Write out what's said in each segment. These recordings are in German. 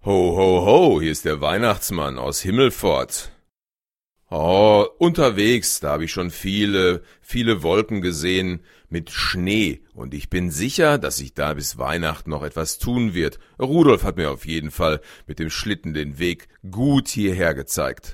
Ho, ho, ho, hier ist der Weihnachtsmann aus Himmelfort. Oh, unterwegs, da habe ich schon viele Wolken gesehen mit Schnee und ich bin sicher, dass sich da bis Weihnachten noch etwas tun wird. Rudolf hat mir auf jeden Fall mit dem Schlitten den Weg gut hierher gezeigt.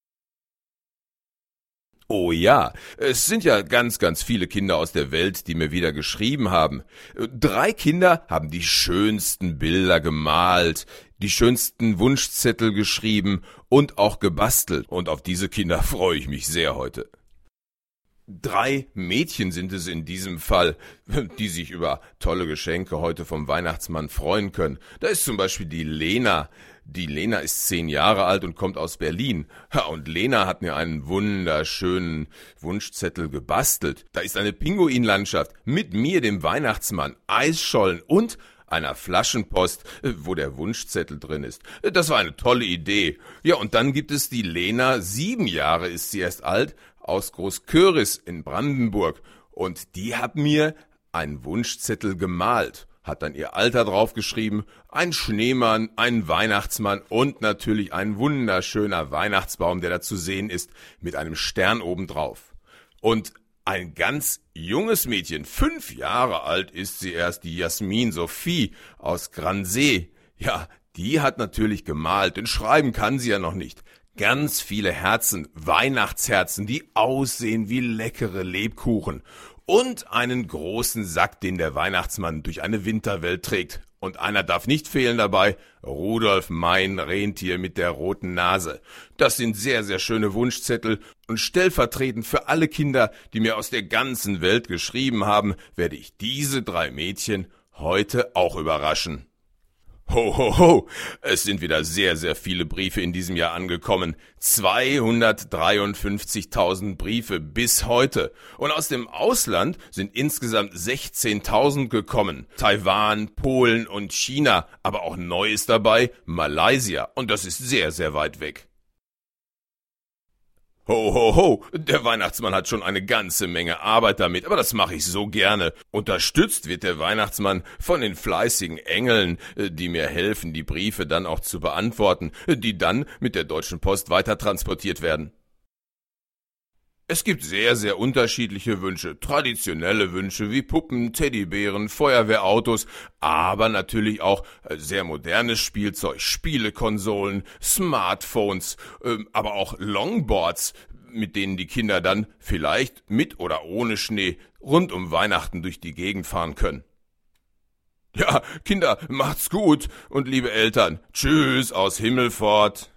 Oh ja, es sind ja ganz viele Kinder aus der Welt, die mir wieder geschrieben haben. 3 Kinder haben die schönsten Bilder gemalt, die schönsten Wunschzettel geschrieben und auch gebastelt. Und auf diese Kinder freue ich mich sehr heute. 3 Mädchen sind es in diesem Fall, die sich über tolle Geschenke heute vom Weihnachtsmann freuen können. Da ist zum Beispiel die Lena. Die Lena ist 10 Jahre alt und kommt aus Berlin. Und Lena hat mir einen wunderschönen Wunschzettel gebastelt. Da ist eine Pinguinlandschaft mit mir, dem Weihnachtsmann, Eisschollen und einer Flaschenpost, wo der Wunschzettel drin ist. Das war eine tolle Idee. Ja, und dann gibt es die Lena, 7 Jahre ist sie erst alt, aus Großköris in Brandenburg. Und die hat mir einen Wunschzettel gemalt, hat dann ihr Alter draufgeschrieben, ein Schneemann, ein Weihnachtsmann und natürlich ein wunderschöner Weihnachtsbaum, der da zu sehen ist, mit einem Stern obendrauf. Und ein ganz junges Mädchen, 5 Jahre alt ist sie erst, die Jasmin Sophie aus Gransee. Ja, die hat natürlich gemalt, denn schreiben kann sie ja noch nicht. Ganz viele Herzen, Weihnachtsherzen, die aussehen wie leckere Lebkuchen. Und einen großen Sack, den der Weihnachtsmann durch eine Winterwelt trägt. Und einer darf nicht fehlen dabei, Rudolf, mein Rentier mit der roten Nase. Das sind sehr schöne Wunschzettel und stellvertretend für alle Kinder, die mir aus der ganzen Welt geschrieben haben, werde ich diese 3 Mädchen heute auch überraschen. Ho, ho, ho, es sind wieder sehr viele Briefe in diesem Jahr angekommen. 253.000 Briefe bis heute. Und aus dem Ausland sind insgesamt 16.000 gekommen. Taiwan, Polen und China, aber auch neu ist dabei Malaysia. Und das ist sehr weit weg. Ho, ho, ho, der Weihnachtsmann hat schon eine ganze Menge Arbeit damit, aber das mache ich so gerne. Unterstützt wird der Weihnachtsmann von den fleißigen Engeln, die mir helfen, die Briefe dann auch zu beantworten, die dann mit der Deutschen Post weiter transportiert werden. Es gibt sehr unterschiedliche Wünsche, traditionelle Wünsche wie Puppen, Teddybären, Feuerwehrautos, aber natürlich auch sehr modernes Spielzeug, Spielekonsolen, Smartphones, aber auch Longboards, mit denen die Kinder dann vielleicht mit oder ohne Schnee rund um Weihnachten durch die Gegend fahren können. Ja, Kinder, macht's gut und liebe Eltern, tschüss aus Himmelfort.